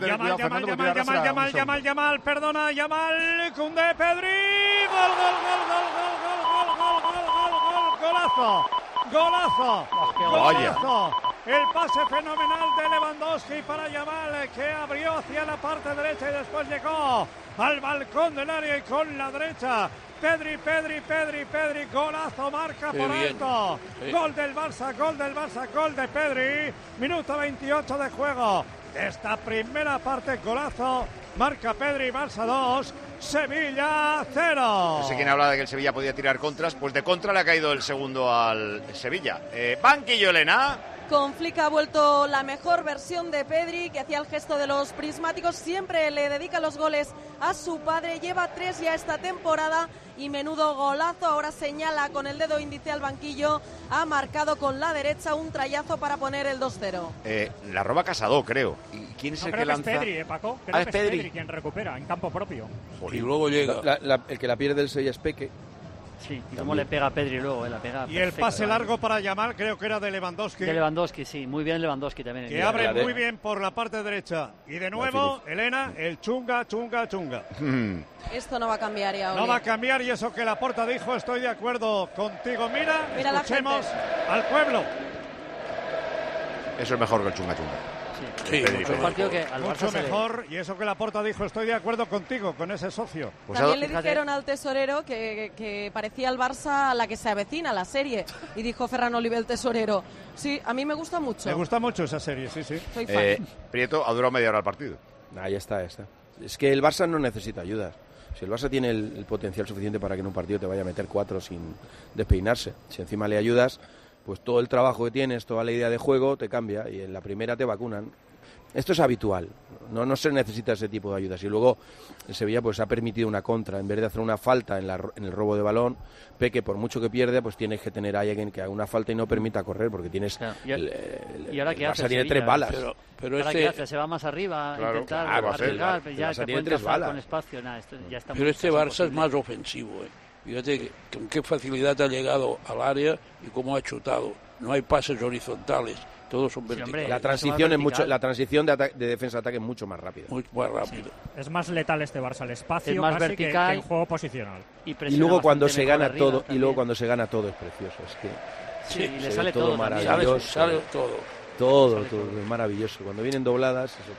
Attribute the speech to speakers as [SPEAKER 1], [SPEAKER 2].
[SPEAKER 1] Yamal, perdona, Yamal, Koundé, Pedri, golazo. El pase fenomenal de Lewandowski para Yamal, que abrió hacia la parte derecha y después llegó al balcón del área y con la derecha. Pedri, golazo, marca por alto. Gol del Barça, gol de Pedri. Minuto 28 de juego. Esta primera parte, golazo, marca Pedri, Barça 2, Sevilla 0.
[SPEAKER 2] No sé quién habla de que el Sevilla podía tirar contras, pues de contra le ha caído el segundo al Sevilla. Banquillo, Elena.
[SPEAKER 3] Con Flick ha vuelto la mejor versión de Pedri, que hacía el gesto de los prismáticos. Siempre le dedica los goles a su padre. Lleva 3 ya esta temporada y menudo golazo. Ahora señala con el dedo índice al banquillo. Ha marcado con la derecha un trayazo para poner el 2-0.
[SPEAKER 2] La roba Casado, creo. ¿Y quién es el que lanza?
[SPEAKER 1] Es Pedri, Paco. Creo que es Pedri quien recupera en campo propio.
[SPEAKER 4] Y luego llega. El que la pierde el Sevilla es Peque.
[SPEAKER 5] Sí, y cómo le pega a Pedri luego, la pega.
[SPEAKER 1] Y el pase largo para Yamal, creo que era de Lewandowski.
[SPEAKER 5] De Lewandowski, sí, muy bien Lewandowski también.
[SPEAKER 1] Que abre muy bien por la parte derecha. Y de nuevo, Elena, el chunga.
[SPEAKER 3] Esto no va a cambiar ya, Oli.
[SPEAKER 1] No va a cambiar, y eso que Laporta dijo, estoy de acuerdo contigo. Mira escuchemos al pueblo.
[SPEAKER 2] Eso es mejor que el chunga.
[SPEAKER 5] Sí, un partido que al
[SPEAKER 1] mucho
[SPEAKER 5] Barça
[SPEAKER 1] mejor, y eso que Laporta dijo, estoy de acuerdo contigo, con ese socio.
[SPEAKER 3] Pues también le dijeron al tesorero que parecía el Barça a la que se avecina, la serie. Y dijo Ferran Oliver, el tesorero, sí, a mí me gusta mucho.
[SPEAKER 1] Me gusta mucho esa serie, sí.
[SPEAKER 3] Soy fan.
[SPEAKER 2] Prieto, ha durado media hora el partido.
[SPEAKER 4] Ya está. Es que el Barça no necesita ayudas. Si el Barça tiene el potencial suficiente para que en un partido te vaya a meter 4 sin despeinarse. Si encima le ayudas, pues todo el trabajo que tienes, toda la idea de juego te cambia y en la primera te vacunan. Esto es habitual, no se necesita ese tipo de ayudas. Y luego el Sevilla pues ha permitido una contra, en vez de hacer una falta en el robo de balón, Peque, por mucho que pierde, pues tienes que tener a alguien que haga una falta y no permita correr, porque tienes...
[SPEAKER 5] Claro. ¿Y ahora qué hace?
[SPEAKER 4] Tiene 3 balas.
[SPEAKER 5] Pero ¿ahora qué hace? ¿Se va más arriba?
[SPEAKER 2] Claro,
[SPEAKER 5] intentar arriesgar, ya te pueden trazar con espacio. Ya está.
[SPEAKER 6] Pero este Barça es más ofensivo. Fíjate con qué facilidad ha llegado al área y cómo ha chutado. No hay pases horizontales. Todos son verticales.
[SPEAKER 4] La transición la transición de defensa-ataque es mucho más rápida.
[SPEAKER 6] Muy más rápido.
[SPEAKER 1] Sí. Es más letal este Barça, el espacio
[SPEAKER 5] es más
[SPEAKER 1] casi
[SPEAKER 5] vertical
[SPEAKER 1] que el juego posicional.
[SPEAKER 4] Y luego cuando se gana todo, es precioso. Es que
[SPEAKER 5] sí, le sale todo
[SPEAKER 4] maravilloso.
[SPEAKER 6] Sale todo.
[SPEAKER 4] Todo es maravilloso. Cuando vienen dobladas es